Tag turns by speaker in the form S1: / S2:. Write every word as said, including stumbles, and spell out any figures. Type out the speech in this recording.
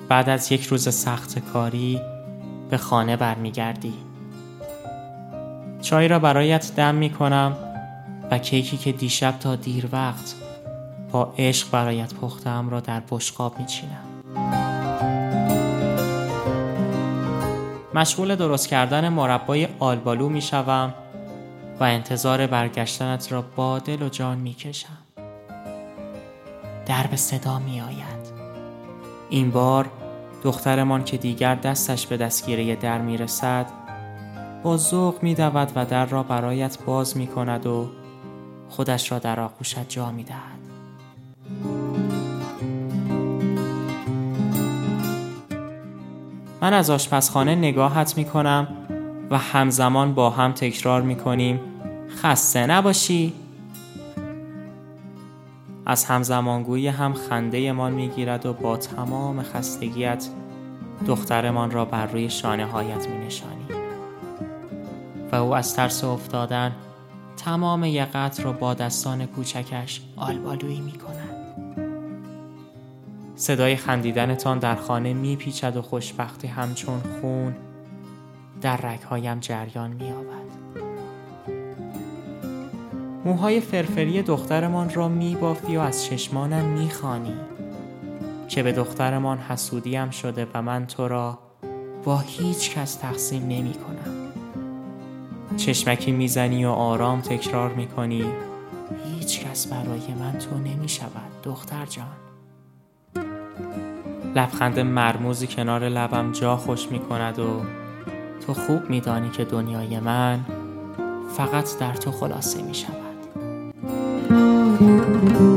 S1: بعد از یک روز سخت کاری به خانه برمیگردی. چای را برایت دم می کنم و کیکی که دیشب تا دیر وقت با عشق برایت پختم را در بشقاب می چینم. مشغول درست کردن مربای آلبالو می شوم و انتظار برگشتنت را با دل و جان می کشم. در به صدا می آید. این بار دخترمان که دیگر دستش به دستگیره در می رسد با ذوق می دود و در را برایت باز می کند و خودش را در آغوشت جا می دهد. من از آشپزخانه نگاهت می کنم و همزمان با هم تکرار می کنیم خسته نباشی. از همزمانگویی هم خنده من می گیرد و با تمام خستگیت دخترمان را بر روی شانه هایت می نشانی و او از ترس افتادن تمام یقت را با دستان کوچکش آلبالویی می کند. صدای خندیدنتان در خانه می پیچد و خوشبختی همچون خون در رگهایم جریان می یابد. موهای فرفری دخترمان را می بافی و از چشمانم می خوانی که به دخترمان حسودیم شده و من تو را با هیچ کس تقسیم نمی کنم. چشمکی می زنی و آرام تکرار می کنی هیچ کس برای من تو نمی شود دختر جان. لبخند مرموزی کنار لبم جا خوش می کند و تو خوب می دانی که دنیای من فقط در تو خلاصه می شود.